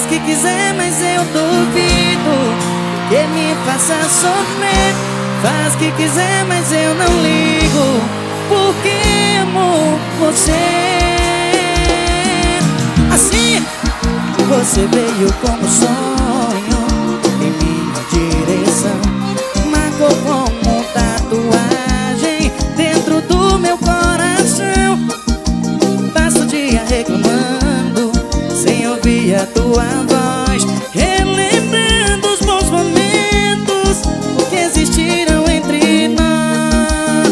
que quiser, mas eu duvido que me faça sofrer. Faz o que quiser, mas eu não ligo, porque amo você. Assim, você veio como sonho em minha direção, marcou como tatuagem dentro do meu coração. Passo o dia reclamando sem ouvir a tua voz, relembrando os bons momentos que existiram entre nós.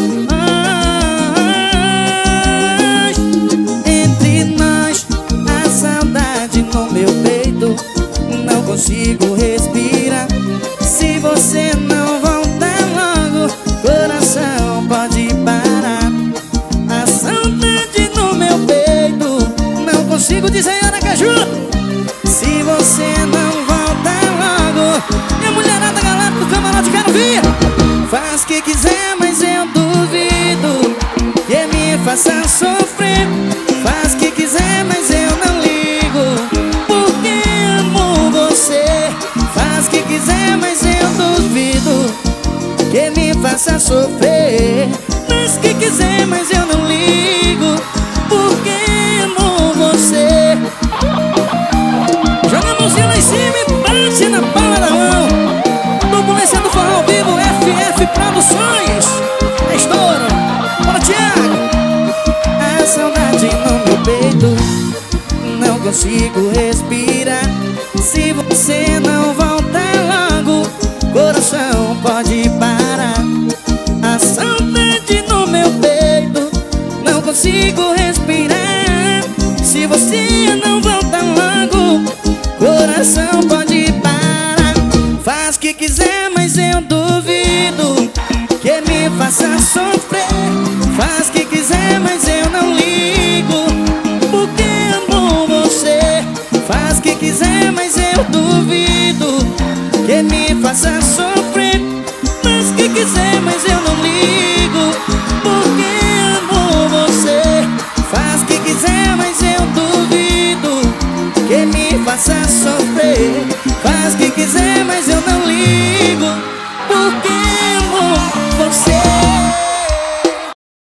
Entre nós, a saudade no meu peito, não consigo respirar. Se você não voltar logo, coração pode parar. A saudade no meu peito, não consigo dizer Aracaju. Se você não voltar logo, minha mulherada galera do camarote, quero vir. Faz o que quiser, mas eu duvido que me faça sofrer. Faz o que quiser, mas eu não ligo, porque amo você. Faz o que quiser, mas eu duvido que me faça sofrer. Faz o que quiser, mas eu não ligo, porque amo você. Joga a mãozinha lá em cima e bate na palma da mão. Turbulência do Forró ao Vivo, FF Produções. É estouro. Bora, Thiago. A saudade no meu peito, não consigo respirar. Se você não voltar logo, coração pode parar. A saudade no meu peito, não consigo respirar. Se você não voltar logo, coração pode parar. Faz o que quiser, mas eu duvido que me faça sofrer. Faz o que quiser, mas eu não ligo, porque amo você. Faz o que quiser, mas eu duvido